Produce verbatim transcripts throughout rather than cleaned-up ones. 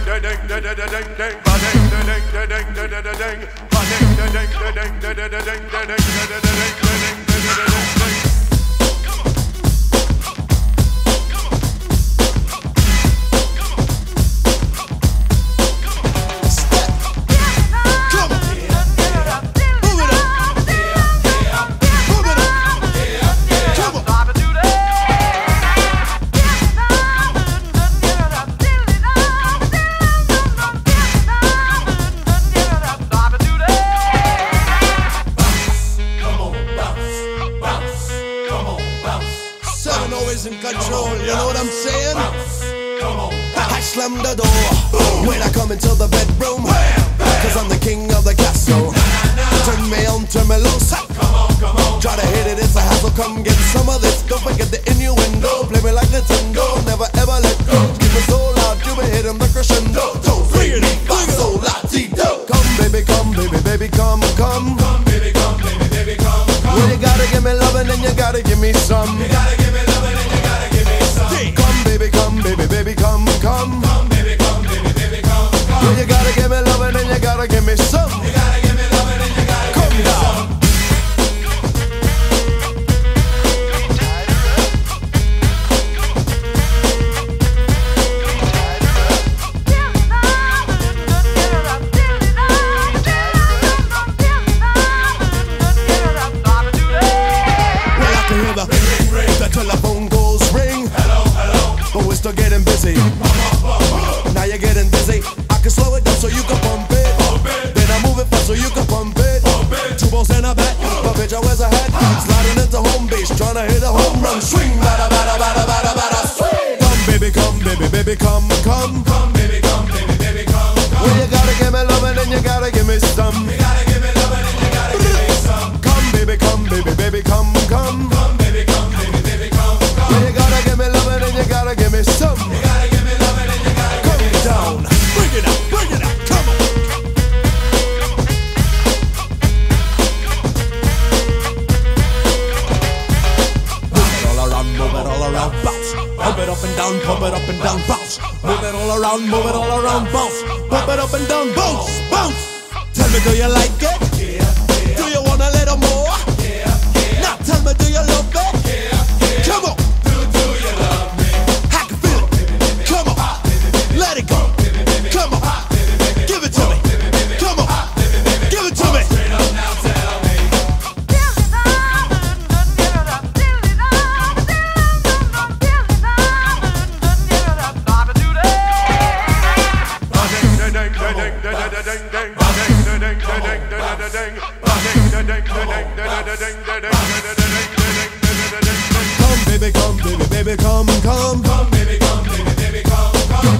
Always in control, you know what I'm saying? I slam the door when I come into the bedroom, cause I'm the king of the castle. Turn me on, turn me loose. Try to hit it, it's a hassle, come get some of this. Don't forget the innuendo, play me like Nintendo. Never ever let go, keep it so loud, you be hitting the crescendo. Two, three, five, so la-ti-do. Come baby, come baby, baby, come, come. Come baby, come baby, baby, come, come. Well, you gotta give me lovin' and you gotta give me some. You gotta give me lovin' and you gotta give me some. Come baby, come baby, baby, come, come. Come baby, come baby, baby, come, come. Well, you gotta give me lovin' and you gotta give me some. You gotta give me lovin' and you gotta give me some. The telephone goes ring. Hello, hello. But we're still getting busy. Now you're getting dizzy. I can slow it down so you can pump it. Pump it. Then I move it fast so you can pump it. Pump it. Two balls in a bat, but bitch I wears a hat. Sliding into home base, trying to hit a home run. Swing, bada bada bada bada bada swing. Come baby, come baby, baby, come, come. Come baby, come baby, baby, come, come. Well you gotta give me lovin' and you gotta give me some. You gotta give me lovin' and you gotta give me some. Come baby, come baby, baby, come, come. Come baby, come baby, baby, come, come. Well you gotta give me lovin' and you gotta give me some. You gotta give me lovin' and you gotta give me some. Come down, bring it up, bring it up, come on. Move it all around, move it all around, bounce. Pump it up and down, pump it up and down, bounce. Move it all around, move it all around, bounce. Pump it up and down, bounce, bounce. Tell me, do you like it? Yeah, yeah. Do you want a little more? Yeah, yeah. Now tell me, do you love it? Yeah, yeah. Come on. Do, do you love me? I can feel it. Come on. Let it go. Come on. Give it to me. Come on. Give it to me. Straight up now, tell me. Come baby, come baby, baby, come, come. Come baby, come baby, baby, come, come.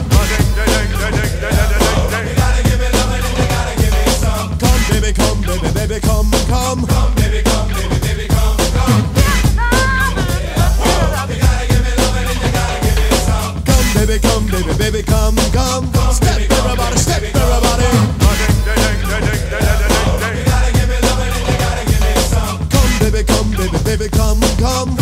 You gotta give me lovin' and you gotta give me some. Come baby, come baby, baby, come, come. Come baby, come baby, baby, come, come. You gotta give me lovin' and you gotta give me some. Come baby, come baby, baby, come, come. Step everybody, step everybody. You gotta give me lovin' and you gotta give me some. Come baby, come baby, baby, come, come.